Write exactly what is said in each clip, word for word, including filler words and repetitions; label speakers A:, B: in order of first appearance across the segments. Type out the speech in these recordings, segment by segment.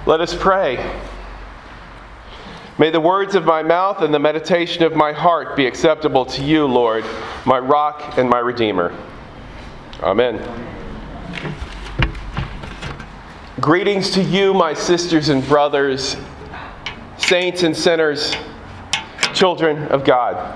A: Let us pray. May the words of my mouth and the meditation of my heart be acceptable to you, Lord, my rock and my redeemer. Amen. Greetings to you, my sisters and brothers, saints and sinners, children of God.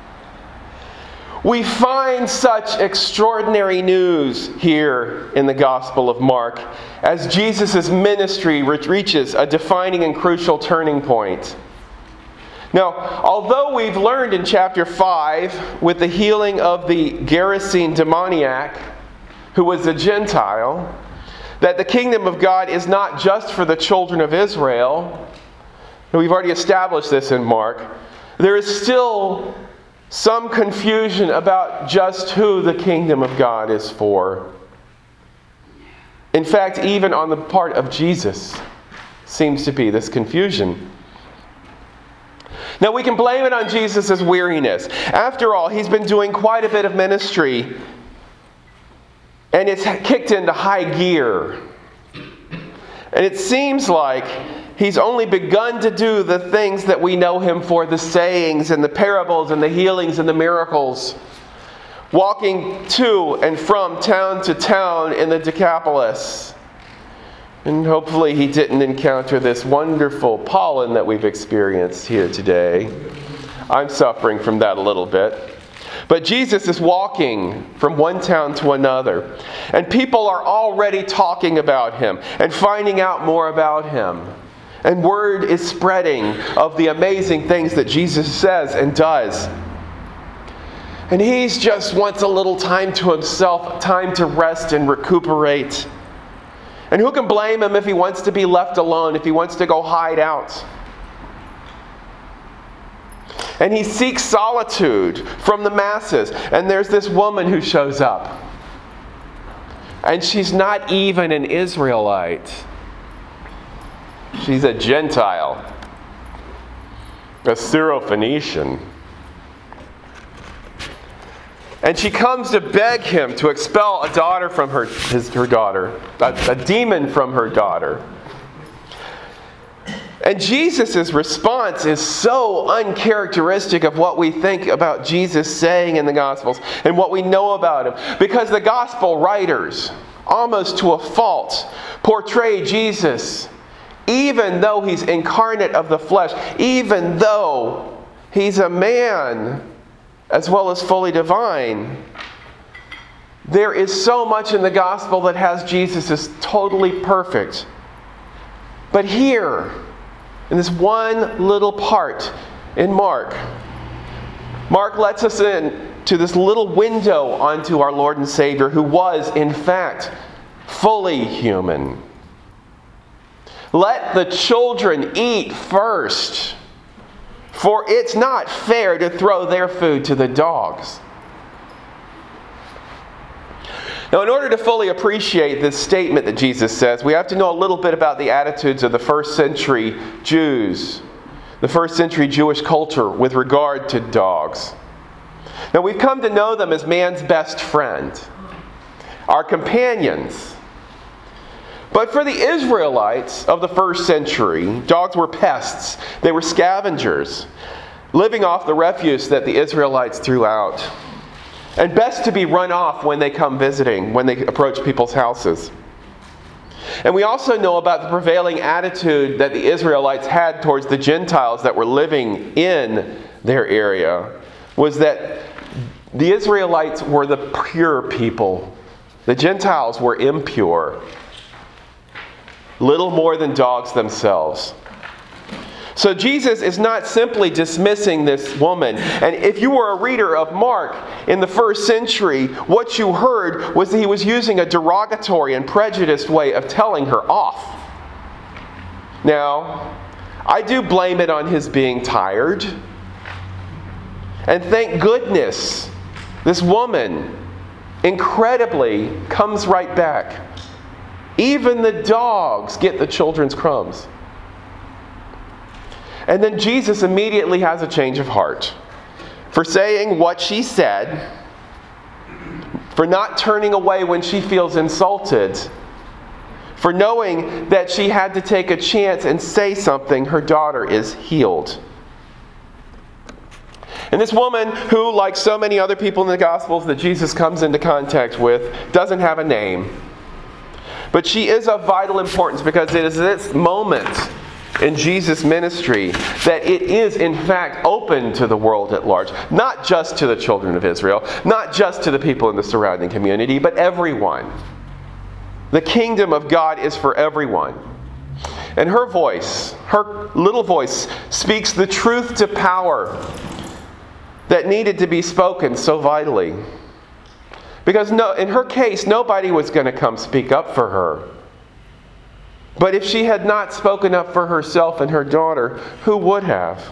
A: We find such extraordinary news here in the Gospel of Mark as Jesus' ministry reaches a defining and crucial turning point. Now, although we've learned in chapter five with the healing of the Gerasene demoniac, who was a Gentile, that the kingdom of God is not just for the children of Israel, and we've already established this in Mark, there is still some confusion about just who the kingdom of God is for. In fact, even on the part of Jesus seems to be this confusion. Now, we can blame it on Jesus' weariness. After all, he's been doing quite a bit of ministry, and it's kicked into high gear. And it seems like he's only begun to do the things that we know him for, the sayings and the parables and the healings and the miracles, walking to and from town to town in the Decapolis. And hopefully he didn't encounter this wonderful pollen that we've experienced here today. I'm suffering from that a little bit. But Jesus is walking from one town to another. And people are already talking about him and finding out more about him. And word is spreading of the amazing things that Jesus says and does. And he just wants a little time to himself, time to rest and recuperate. And who can blame him if he wants to be left alone, if he wants to go hide out? And he seeks solitude from the masses. And there's this woman who shows up. And she's not even an Israelite. She's a Gentile, a Syrophoenician. And she comes to beg him to expel a daughter from her, his, her daughter, a, a demon from her daughter. And Jesus' response is so uncharacteristic of what we think about Jesus saying in the Gospels and what we know about him. Because the Gospel writers, almost to a fault, portray Jesus, even though he's incarnate of the flesh, even though he's a man as well as fully divine, there is so much in the gospel that has Jesus as totally perfect. But here, in this one little part in Mark, Mark lets us in to this little window onto our Lord and Savior, who was, in fact, fully human. Let the children eat first, for it's not fair to throw their food to the dogs. Now, in order to fully appreciate this statement that Jesus says, we have to know a little bit about the attitudes of the first century Jews, the first century Jewish culture with regard to dogs. Now, we've come to know them as man's best friend, our companions. But for the Israelites of the first century, dogs were pests. They were scavengers, living off the refuse that the Israelites threw out. And best to be run off when they come visiting, when they approach people's houses. And we also know about the prevailing attitude that the Israelites had towards the Gentiles that were living in their area, was that the Israelites were the pure people. The Gentiles were impure. Little more than dogs themselves. So Jesus is not simply dismissing this woman. And if you were a reader of Mark in the first century, what you heard was that he was using a derogatory and prejudiced way of telling her off. Now, I do blame it on his being tired. And thank goodness, this woman incredibly comes right back. Even the dogs get the children's crumbs. And then Jesus immediately has a change of heart for saying what she said, for not turning away when she feels insulted, For knowing that she had to take a chance and say something, her daughter is healed. And this woman, who, like so many other people in the Gospels that Jesus comes into contact with, doesn't have a name. But she is of vital importance because it is this moment in Jesus' ministry that it is, in fact, open to the world at large. Not just to the children of Israel, not just to the people in the surrounding community, but everyone. The kingdom of God is for everyone. And her voice, her little voice, speaks the truth to power that needed to be spoken so vitally. Because no, in her case, nobody was going to come speak up for her. But if she had not spoken up for herself and her daughter, who would have?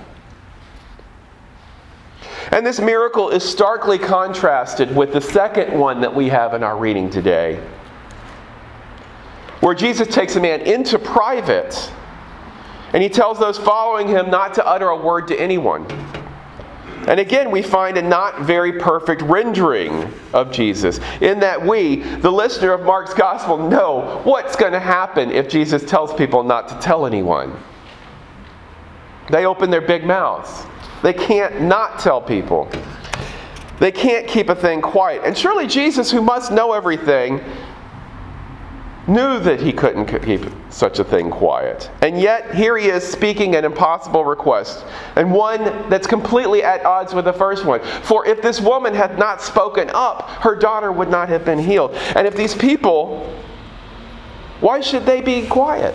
A: And this miracle is starkly contrasted with the second one that we have in our reading today, where Jesus takes a man into private and he tells those following him not to utter a word to anyone. And again, we find a not very perfect rendering of Jesus, in that we, the listener of Mark's Gospel, know what's going to happen if Jesus tells people not to tell anyone. They open their big mouths. They can't not tell people. They can't keep a thing quiet. And surely Jesus, who must know everything, knew that he couldn't keep such a thing quiet. And yet, here he is speaking an impossible request, and one that's completely at odds with the first one. For if this woman had not spoken up, her daughter would not have been healed. And if these people, why should they be quiet?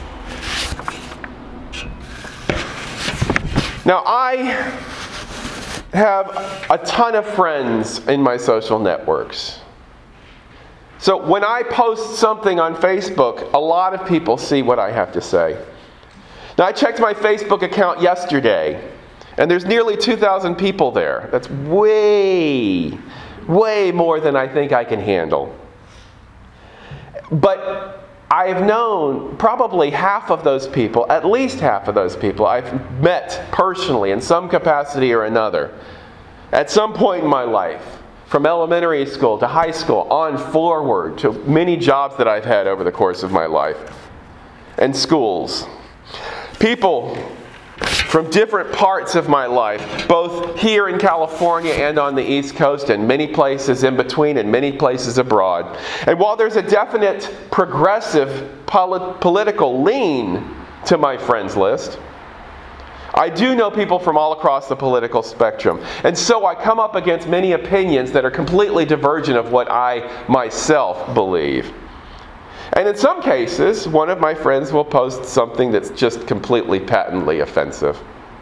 A: Now, I have a ton of friends in my social networks. So when I post something on Facebook, a lot of people see what I have to say. Now, I checked my Facebook account yesterday, and there's nearly two thousand people there. That's way, way more than I think I can handle. But I've known probably half of those people, at least half of those people, I've met personally in some capacity or another at some point in my life. From elementary school to high school, on forward to many jobs that I've had over the course of my life, and schools. People from different parts of my life, both here in California and on the East Coast, and many places in between, and many places abroad. And while there's a definite progressive polit- political lean to my friends list, I do know people from all across the political spectrum. And so I come up against many opinions that are completely divergent of what I myself believe. And in some cases, one of my friends will post something that's just completely patently offensive.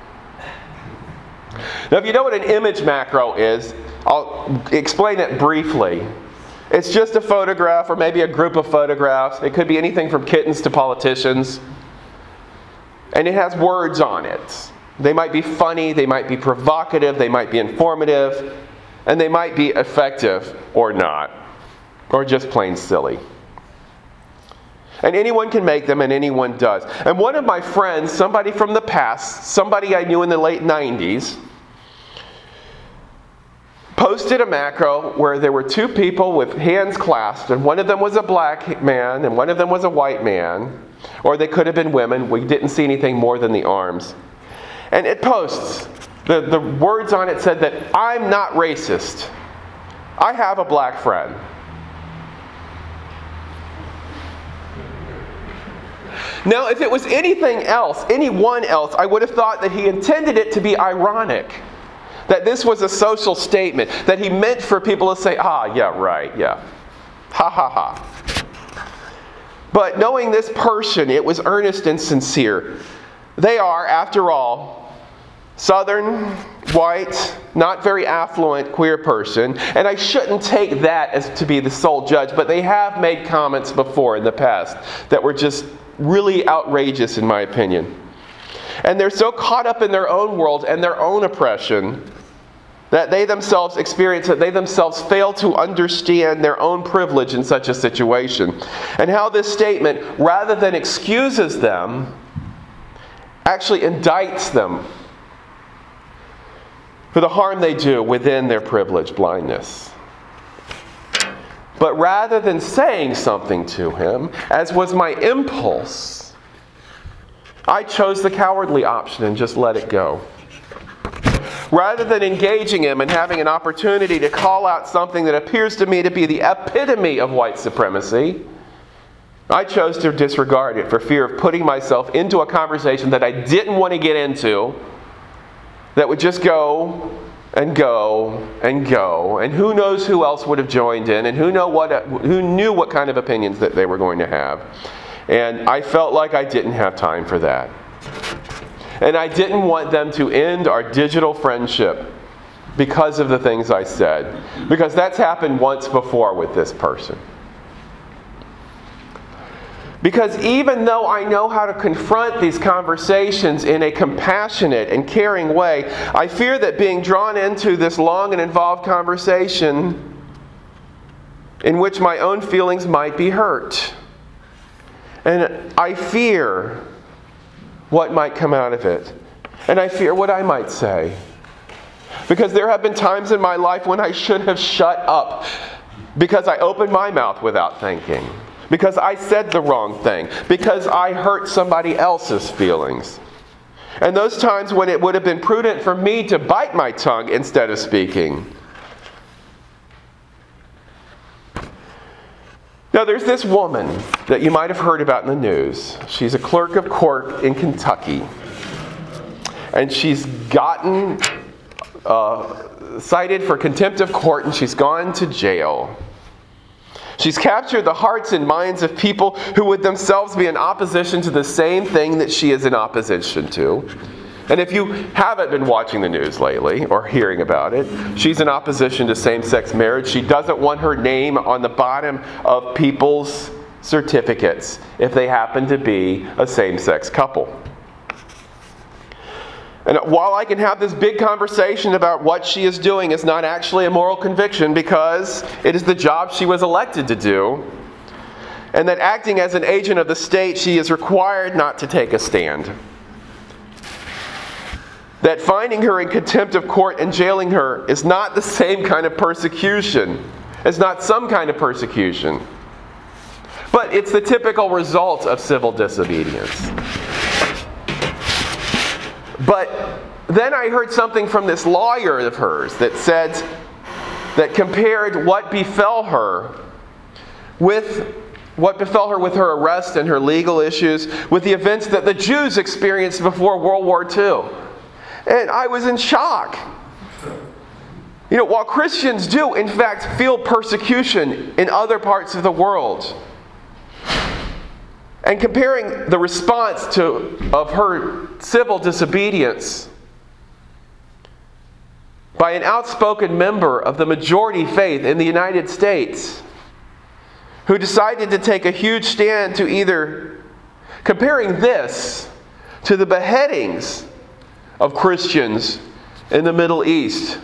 A: Now, if you know what an image macro is, I'll explain it briefly. It's just a photograph or maybe a group of photographs. It could be anything from kittens to politicians. And it has words on it. They might be funny, they might be provocative, they might be informative, and they might be effective or not, or just plain silly. And anyone can make them, and anyone does. And one of my friends, somebody from the past, somebody I knew in the late nineties, posted a macro where there were two people with hands clasped, and one of them was a black man and one of them was a white man. Or they could have been women. We didn't see anything more than the arms. And it posts, the, the words on it said that I'm not racist. I have a black friend. Now, if it was anything else, anyone else, I would have thought that he intended it to be ironic. That this was a social statement. That he meant for people to say, ah, yeah, right, yeah. Ha ha ha. But knowing this person, it was earnest and sincere. They are, after all, Southern, white, not very affluent, queer person. And I shouldn't take that as to be the sole judge, but they have made comments before in the past that were just really outrageous in my opinion. And they're so caught up in their own world and their own oppression that they themselves experience it, they themselves fail to understand their own privilege in such a situation. And how this statement, rather than excuses them, actually indicts them for the harm they do within their privilege blindness. But rather than saying something to him, as was my impulse, I chose the cowardly option and just let it go. Rather than engaging him and having an opportunity to call out something that appears to me to be the epitome of white supremacy, I chose to disregard it for fear of putting myself into a conversation that I didn't want to get into, that would just go and go and go, and who knows who else would have joined in, and who know what who knew what kind of opinions that they were going to have. And I felt like I didn't have time for that. And I didn't want them to end our digital friendship because of the things I said. Because that's happened once before with this person. Because even though I know how to confront these conversations in a compassionate and caring way, I fear that being drawn into this long and involved conversation in which my own feelings might be hurt. And I fear what might come out of it. And I fear what I might say. Because there have been times in my life when I should have shut up because I opened my mouth without thinking. Because I said the wrong thing. Because I hurt somebody else's feelings. And those times when it would have been prudent for me to bite my tongue instead of speaking. Now, there's this woman that you might have heard about in the news. She's a clerk of court in Kentucky. And she's gotten uh, cited for contempt of court, and she's gone to jail. She's captured the hearts and minds of people who would themselves be in opposition to the same thing that she is in opposition to. And if you haven't been watching the news lately or hearing about it, she's in opposition to same-sex marriage. She doesn't want her name on the bottom of people's certificates if they happen to be a same-sex couple. And while I can have this big conversation about what she is doing, it's not actually a moral conviction because it is the job she was elected to do. And that acting as an agent of the state, she is required not to take a stand. That finding her in contempt of court and jailing her is not the same kind of persecution. It's not some kind of persecution. But it's the typical result of civil disobedience. But then I heard something from this lawyer of hers that said, that compared what befell her with what befell her with her arrest and her legal issues with the events that the Jews experienced before World War Two. And I was in shock. You know, while Christians do, in fact, feel persecution in other parts of the world, and comparing the response to of her civil disobedience by an outspoken member of the majority faith in the United States who decided to take a huge stand to either comparing this to the beheadings of Christians in the Middle East,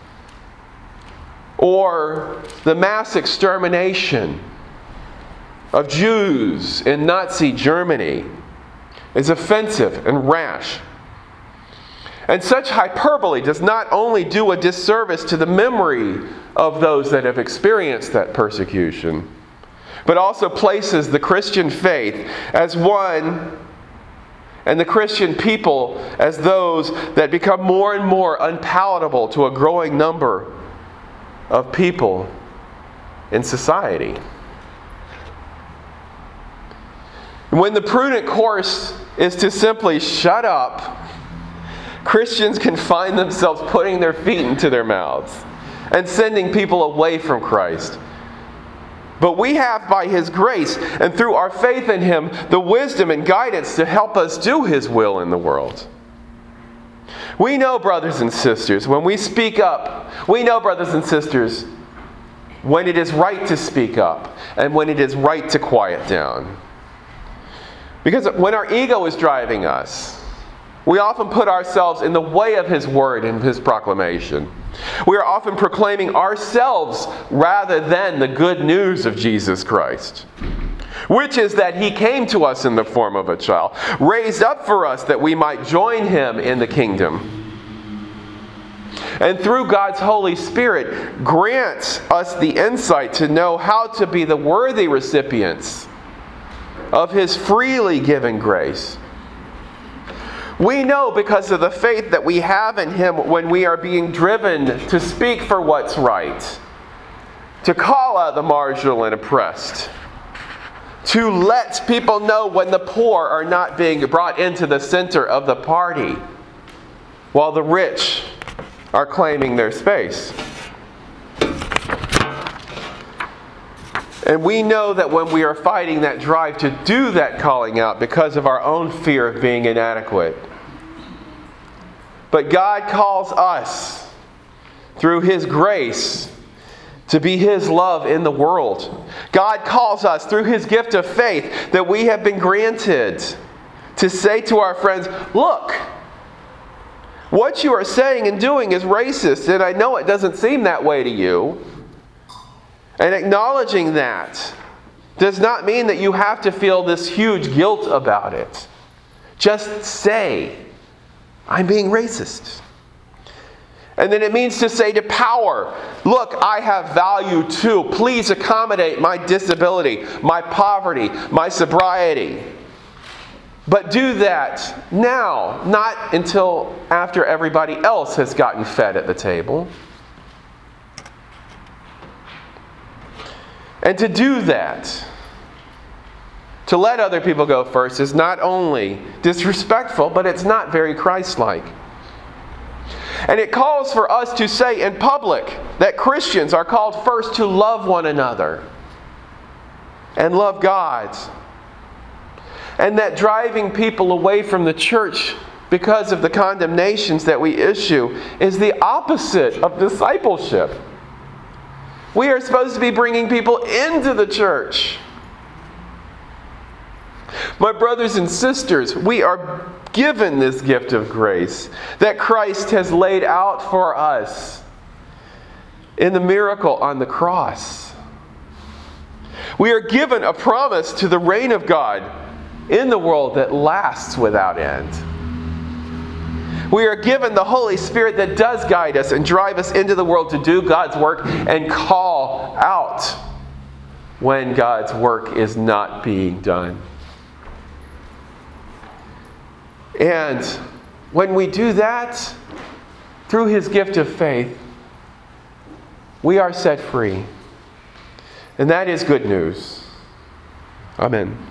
A: or the mass extermination of Jews in Nazi Germany, is offensive and rash. And such hyperbole does not only do a disservice to the memory of those that have experienced that persecution, but also places the Christian faith as one, and the Christian people as those that become more and more unpalatable to a growing number of people in society. When the prudent course is to simply shut up, Christians can find themselves putting their feet into their mouths and sending people away from Christ. But we have, by His grace and through our faith in Him, the wisdom and guidance to help us do His will in the world. We know, brothers and sisters, when we speak up, we know, brothers and sisters, when it is right to speak up and when it is right to quiet down. Because when our ego is driving us, we often put ourselves in the way of His word and His proclamation. We are often proclaiming ourselves rather than the good news of Jesus Christ, which is that He came to us in the form of a child, raised up for us that we might join Him in the kingdom. And through God's Holy Spirit, grants us the insight to know how to be the worthy recipients of His freely given grace. We know because of the faith that we have in Him when we are being driven to speak for what's right, to call out the marginal and oppressed, to let people know when the poor are not being brought into the center of the party, while the rich are claiming their space. And we know that when we are fighting that drive to do that calling out because of our own fear of being inadequate. But God calls us through His grace to be His love in the world. God calls us through His gift of faith that we have been granted to say to our friends, look, what you are saying and doing is racist, and I know it doesn't seem that way to you. And acknowledging that does not mean that you have to feel this huge guilt about it. Just say, I'm being racist. And then it means to say to power, look, I have value too. Please accommodate my disability, my poverty, my sobriety. But do that now, not until after everybody else has gotten fed at the table. And to do that, to let other people go first, is not only disrespectful, but it's not very Christ-like. And it calls for us to say in public that Christians are called first to love one another and love God. And that driving people away from the church because of the condemnations that we issue is the opposite of discipleship. We are supposed to be bringing people into the church. My brothers and sisters, we are given this gift of grace that Christ has laid out for us in the miracle on the cross. We are given a promise to the reign of God in the world that lasts without end. We are given the Holy Spirit that does guide us and drive us into the world to do God's work and call out when God's work is not being done. And when we do that, through His gift of faith, we are set free. And that is good news. Amen.